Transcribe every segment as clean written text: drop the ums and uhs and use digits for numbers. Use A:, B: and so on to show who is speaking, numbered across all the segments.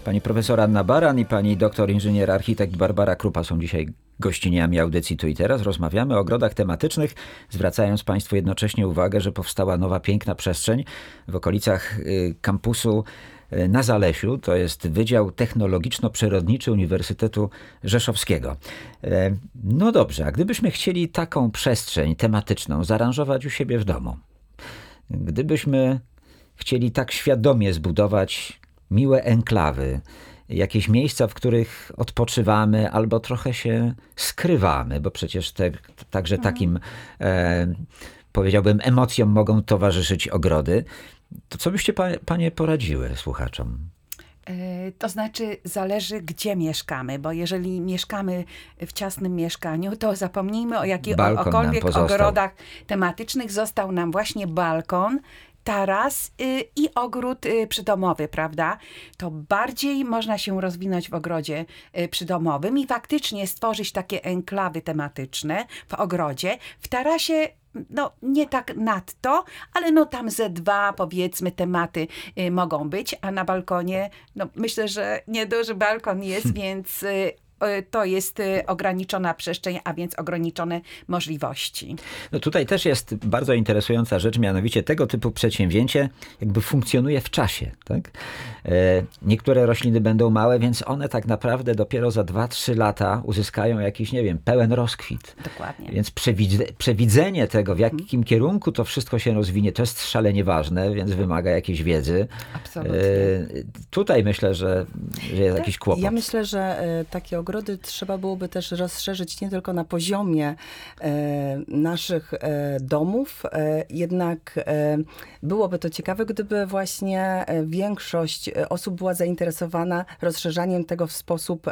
A: Pani profesor Anna Baran i pani doktor inżynier architekt Barbara Krupa są dzisiaj gościniami audycji Tu i Teraz. Rozmawiamy o ogrodach tematycznych, zwracając państwu jednocześnie uwagę, że powstała nowa, piękna przestrzeń w okolicach kampusu na Zalesiu. To jest Wydział Technologiczno-Przyrodniczy Uniwersytetu Rzeszowskiego. No dobrze, a gdybyśmy chcieli taką przestrzeń tematyczną zaaranżować u siebie w domu, gdybyśmy chcieli tak świadomie zbudować miłe enklawy, jakieś miejsca, w których odpoczywamy albo trochę się skrywamy, bo przecież także takim, powiedziałbym, emocjom mogą towarzyszyć ogrody. To co byście panie poradziły słuchaczom?
B: To znaczy zależy, gdzie mieszkamy, bo jeżeli mieszkamy w ciasnym mieszkaniu, to zapomnijmy o jakichkolwiek ogrodach tematycznych. Został nam właśnie balkon, taras i ogród przydomowy, prawda? To bardziej można się rozwinąć w ogrodzie przydomowym i faktycznie stworzyć takie enklawy tematyczne w ogrodzie. W tarasie no nie tak nadto, ale no tam ze dwa, powiedzmy, tematy mogą być, a na balkonie, no myślę, że nieduży balkon jest, więc to jest ograniczona przestrzeń, a więc ograniczone możliwości.
A: No tutaj też jest bardzo interesująca rzecz, mianowicie tego typu przedsięwzięcie jakby funkcjonuje w czasie. Tak? Niektóre rośliny będą małe, więc one tak naprawdę dopiero za 2-3 lata uzyskają jakiś, nie wiem, pełen rozkwit.
B: Dokładnie.
A: Więc przewidzenie tego, w jakim kierunku to wszystko się rozwinie, to jest szalenie ważne, więc wymaga jakiejś wiedzy.
B: Absolutnie.
A: Tutaj myślę, że jest jakiś kłopot.
C: Ja myślę, że takie ogrody trzeba byłoby też rozszerzyć nie tylko na poziomie naszych domów, jednak byłoby to ciekawe, gdyby właśnie większość osób była zainteresowana rozszerzaniem tego w sposób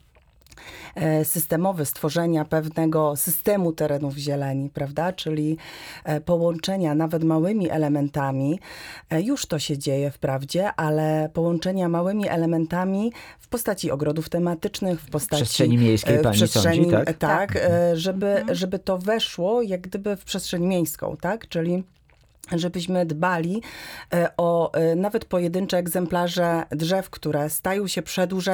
C: systemowy, stworzenia pewnego systemu terenów zieleni, prawda? Czyli połączenia nawet małymi elementami, już to się dzieje wprawdzie, ale połączenia małymi elementami w postaci ogrodów tematycznych, w postaci
A: przestrzeni miejskiej, pani sądzi, tak?
C: Tak, żeby to weszło jak gdyby w przestrzeń miejską, tak? Czyli żebyśmy dbali o nawet pojedyncze egzemplarze drzew, które stają się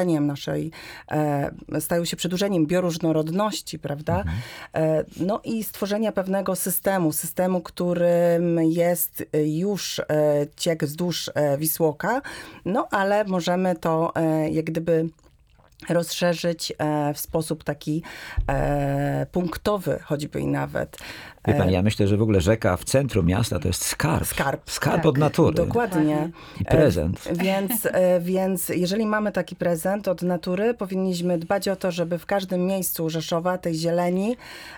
C: przedłużeniem bioróżnorodności, prawda? No i stworzenia pewnego systemu, którym jest już ciek wzdłuż Wisłoka, no ale możemy to jak gdyby rozszerzyć w sposób taki punktowy, choćby i nawet.
A: Wie pani, ja myślę, że w ogóle rzeka w centrum miasta to jest skarb tak, od natury.
C: Dokładnie.
A: I prezent.
C: Więc jeżeli mamy taki prezent od natury, powinniśmy dbać o to, żeby w każdym miejscu Rzeszowa tej zieleni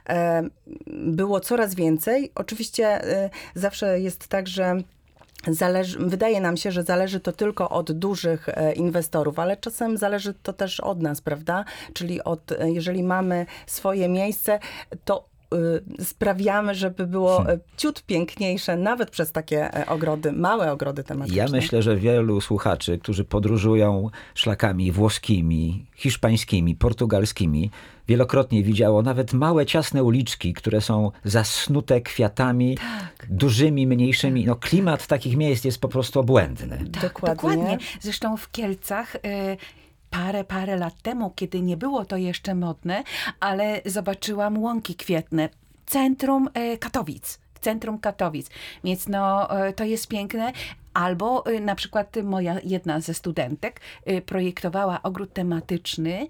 C: było coraz więcej. Oczywiście zawsze jest tak, że wydaje nam się, że zależy to tylko od dużych inwestorów, ale czasem zależy to też od nas, prawda? Czyli jeżeli mamy swoje miejsce, to sprawiamy, żeby było ciut piękniejsze, nawet przez takie ogrody, małe ogrody tematyczne.
A: Ja myślę, że wielu słuchaczy, którzy podróżują szlakami włoskimi, hiszpańskimi, portugalskimi, wielokrotnie widziało nawet małe, ciasne uliczki, które są zasnute kwiatami, dużymi, mniejszymi. No, klimat takich miejsc jest po prostu obłędny.
B: Dokładnie. Zresztą w Kielcach parę lat temu, kiedy nie było to jeszcze modne, ale zobaczyłam łąki kwietne w centrum Katowic. Więc no, to jest piękne. Albo na przykład moja jedna ze studentek projektowała ogród tematyczny,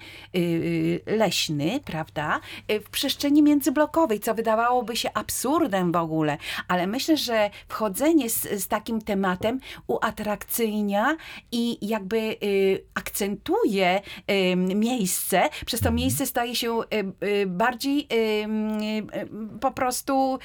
B: leśny, prawda, w przestrzeni międzyblokowej, co wydawałoby się absurdem w ogóle. Ale myślę, że wchodzenie z takim tematem uatrakcyjnia i jakby akcentuje miejsce. Przez to miejsce staje się bardziej po prostu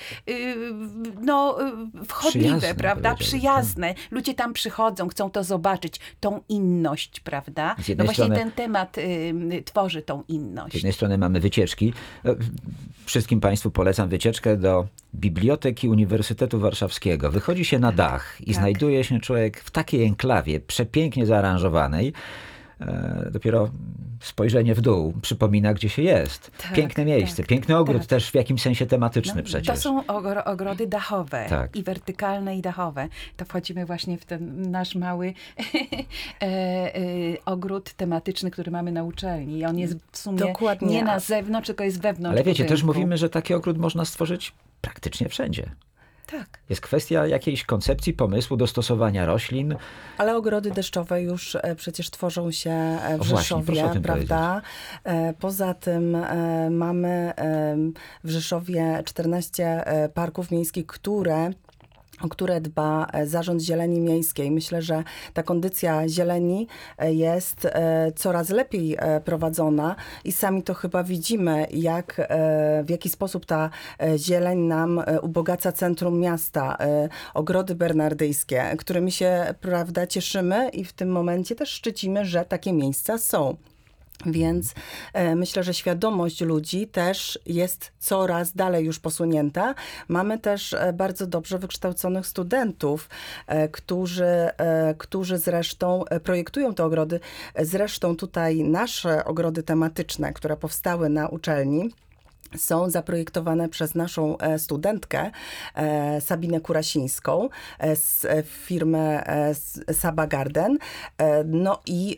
B: no, wchodliwe,
A: przyjazne,
B: prawda, przyjazne. Ludzie tam przychodzą, chcą to zobaczyć, tą inność, prawda? No właśnie ten temat tworzy tą inność.
A: Z jednej strony mamy wycieczki. Wszystkim państwu polecam wycieczkę do Biblioteki Uniwersytetu Warszawskiego. Wychodzi się na dach i znajduje się człowiek w takiej enklawie przepięknie zaaranżowanej. Dopiero spojrzenie w dół przypomina, gdzie się jest. Piękne miejsce, piękny ogród, też w jakimś sensie tematyczny przecież.
B: To są ogrody dachowe i wertykalne i dachowe. To wchodzimy właśnie w ten nasz mały ogród tematyczny, który mamy na uczelni. I on jest w sumie
C: Dokładnie.
B: nie na zewnątrz, tylko jest wewnątrz
A: Ale wiecie, też
B: budynku.
A: mówimy, że taki ogród można stworzyć praktycznie wszędzie.
B: Tak.
A: Jest kwestia jakiejś koncepcji, pomysłu, dostosowania roślin.
C: Ale ogrody deszczowe już przecież tworzą się w
A: O właśnie,
C: Rzeszowie,
A: proszę o tym
C: prawda? Poza tym mamy w Rzeszowie 14 parków miejskich, o które dba Zarząd Zieleni Miejskiej. Myślę, że ta kondycja zieleni jest coraz lepiej prowadzona i sami to chyba widzimy, w jaki sposób ta zieleń nam ubogaca centrum miasta. Ogrody bernardyjskie, którymi się, prawda, cieszymy i w tym momencie też szczycimy, że takie miejsca są. Więc myślę, że świadomość ludzi też jest coraz dalej już posunięta. Mamy też bardzo dobrze wykształconych studentów, którzy zresztą projektują te ogrody. Zresztą tutaj nasze ogrody tematyczne, które powstały na uczelni, są zaprojektowane przez naszą studentkę Sabinę Kurasińską z firmy Saba Garden. No i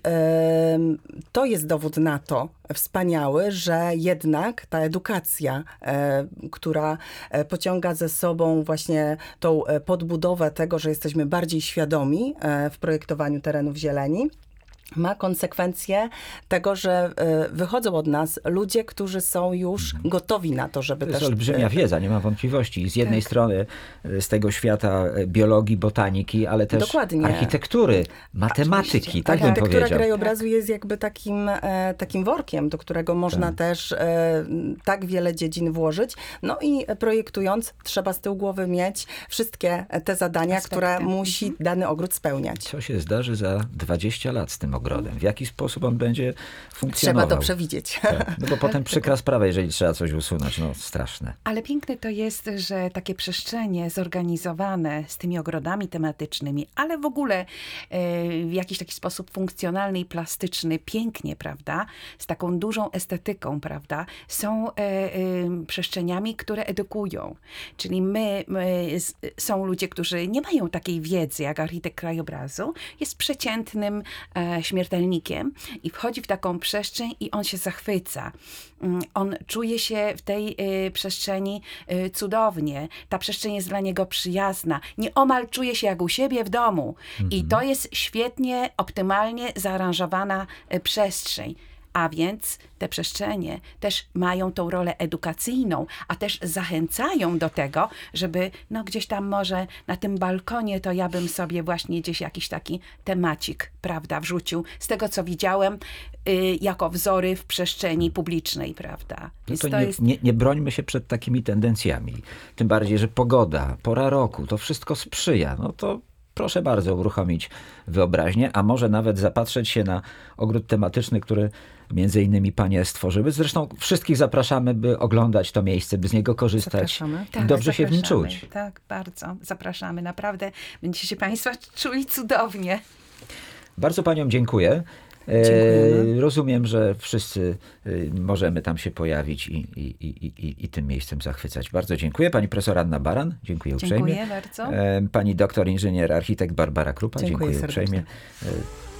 C: to jest dowód na to wspaniały, że jednak ta edukacja, która pociąga ze sobą właśnie tą podbudowę tego, że jesteśmy bardziej świadomi w projektowaniu terenów zieleni, ma konsekwencje tego, że wychodzą od nas ludzie, którzy są już gotowi na to, żeby
A: To jest
C: też...
A: olbrzymia wiedza, nie ma wątpliwości. Z jednej strony z tego świata biologii, botaniki, ale też
C: Dokładnie.
A: architektury, matematyki,
B: Oczywiście.
A: tak bym
C: Architektura
A: powiedział.
C: krajobrazu jest jakby takim workiem, do którego można też tak wiele dziedzin włożyć. No i projektując, trzeba z tyłu głowy mieć wszystkie te zadania,
B: Aspekty.
C: które musi dany ogród spełniać.
A: Co się zdarzy za 20 lat z tym ogrodem? W jaki sposób on będzie funkcjonował?
C: Trzeba to przewidzieć.
A: Tak. No bo potem przykra sprawa, jeżeli trzeba coś usunąć. No straszne.
B: Ale piękne to jest, że takie przestrzenie zorganizowane z tymi ogrodami tematycznymi, ale w ogóle w jakiś taki sposób funkcjonalny i plastyczny, pięknie, prawda, z taką dużą estetyką, prawda, są przestrzeniami, które edukują. Czyli są ludzie, którzy nie mają takiej wiedzy jak architekt krajobrazu, jest przeciętnym śmiertelnikiem i wchodzi w taką przestrzeń i on się zachwyca. On czuje się w tej przestrzeni cudownie. Ta przestrzeń jest dla niego przyjazna. Nieomal czuje się jak u siebie w domu. I to jest świetnie, optymalnie zaaranżowana przestrzeń. A więc te przestrzenie też mają tą rolę edukacyjną, a też zachęcają do tego, żeby no gdzieś tam może na tym balkonie to ja bym sobie właśnie gdzieś jakiś taki temacik, prawda, wrzucił. Z tego, co widziałem, jako wzory w przestrzeni publicznej, prawda.
A: No
B: Więc
A: to
B: to jest...
A: nie brońmy się przed takimi tendencjami. Tym bardziej, że pogoda, pora roku, to wszystko sprzyja. No to proszę bardzo uruchomić wyobraźnię, a może nawet zapatrzeć się na ogród tematyczny, który między innymi panie stworzyły. Zresztą wszystkich zapraszamy, by oglądać to miejsce, by z niego korzystać
C: Zapraszamy.
A: i dobrze się w nim
B: zapraszamy.
A: czuć.
B: Tak, bardzo. Zapraszamy. Naprawdę będziecie się państwo czuli cudownie.
A: Bardzo paniom dziękuję.
C: Dziękujemy.
A: Rozumiem, że wszyscy możemy tam się pojawić i tym miejscem zachwycać. Bardzo dziękuję. Pani profesor Anna Baran, dziękuję uprzejmie.
B: Dziękuję bardzo.
A: Pani doktor inżynier architekt Barbara Krupa,
C: Dziękuję
A: dziękuję uprzejmie.
C: serdecznie.